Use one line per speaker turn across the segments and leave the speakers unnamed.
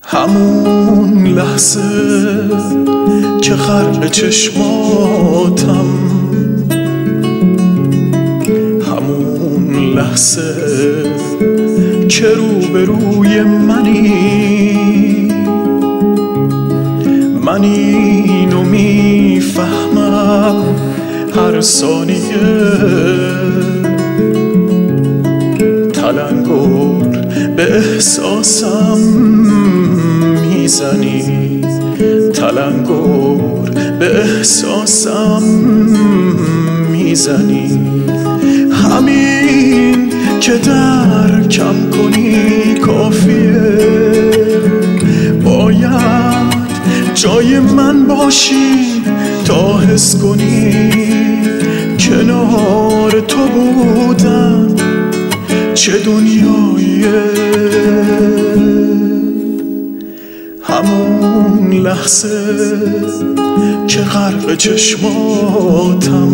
همون لحظه که غرق چشماتم، همون لحظه که روبروی منی، من اینو میفهمم هر ثانیه. تلنگر به احساسم میزنی، تلنگر به احساسم میزنی. همین که درکم کنی کافیه، باید جای من باشی تا حس کنی کنار تو بودن چه دنیاییه. همون لحظه که غرق چشماتم،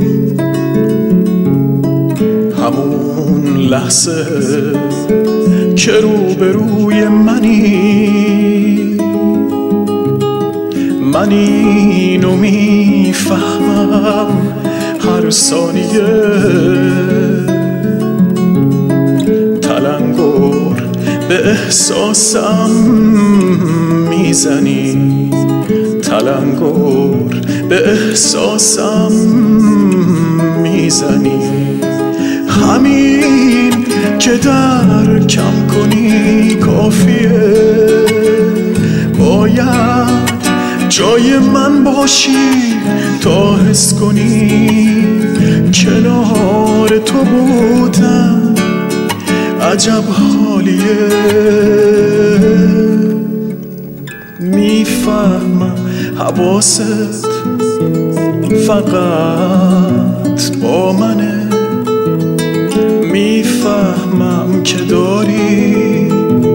همون لحظه که روبروی منی، من اینو میفهمم هر ثانیه. تلنگر به احساسم میزنی، تلنگر به احساسم میزنی. همین که درکم کنی کافیه، باید جای من باشی تا حس کنی کنار تو بودن عجب حالیه. میفهمم حواست فقط با منه، میفهمم که داری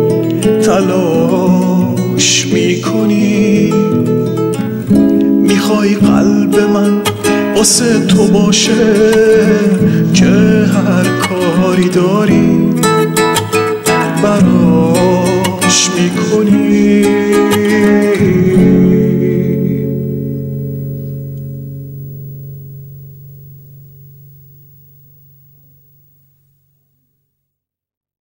تلاش میکنی، میخوای قلب من واسه تو باشه که هر کاری داری براش میکنی.